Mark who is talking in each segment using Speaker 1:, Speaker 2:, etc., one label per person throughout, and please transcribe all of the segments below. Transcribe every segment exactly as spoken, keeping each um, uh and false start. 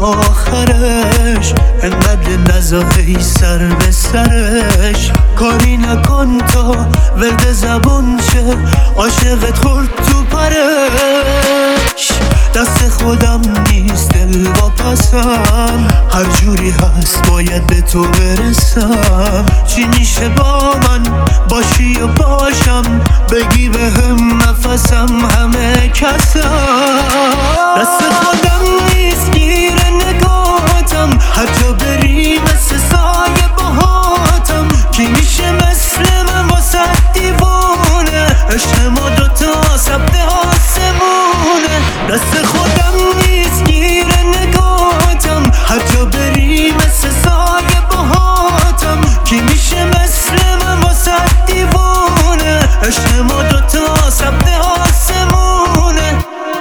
Speaker 1: آخرش انقدر نزاهی سر به سرش. کاری نکن تا ورد زبون شه عاشقت خورد تو پرش. دست خودم نیست دل واپسم، هر جوری هست باید به تو برسم. چی میشه با من باشی و باشم، بگی به هم نفسم همه کسم. دست خودم نیست گیر نگاهتم، حتی بری مثل سایه باهاتم. کی میشه مثل من واسه دیوونه، عشق ما دوتا سبت آسمونه. دست خودم نیست گیر نگاهتم، حتی بری مثل سایه باهاتم. کی میشه مثل من واسه دیوونه، عشق ما دوتا سبت آسمونه.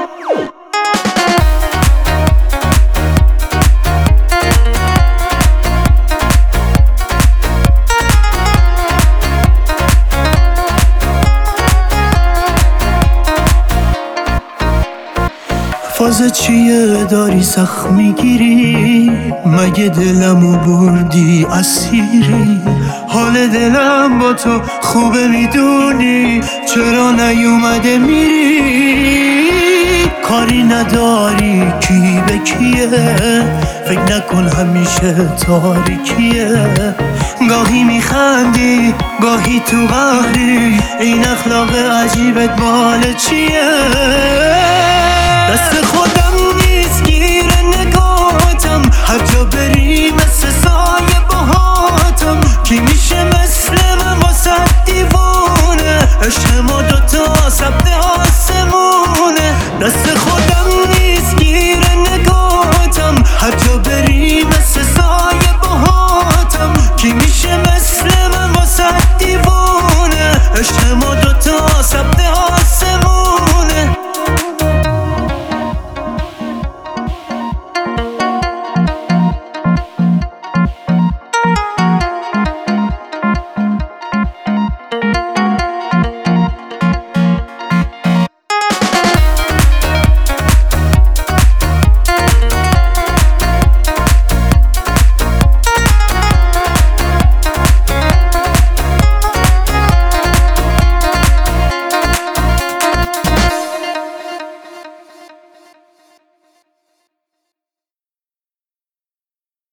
Speaker 1: فازه چیه داری سخت میگیری، مگه دلمو بردی اسیری؟ حال دلم با تو خوبه میدونی، چرا نیومده میری؟ کاری نداری کی به کیه، فکر نکن همیشه تاریکیه. گاهی میخندی گاهی تو قهری، این اخلاق عجیبت مال چیه؟ دست خود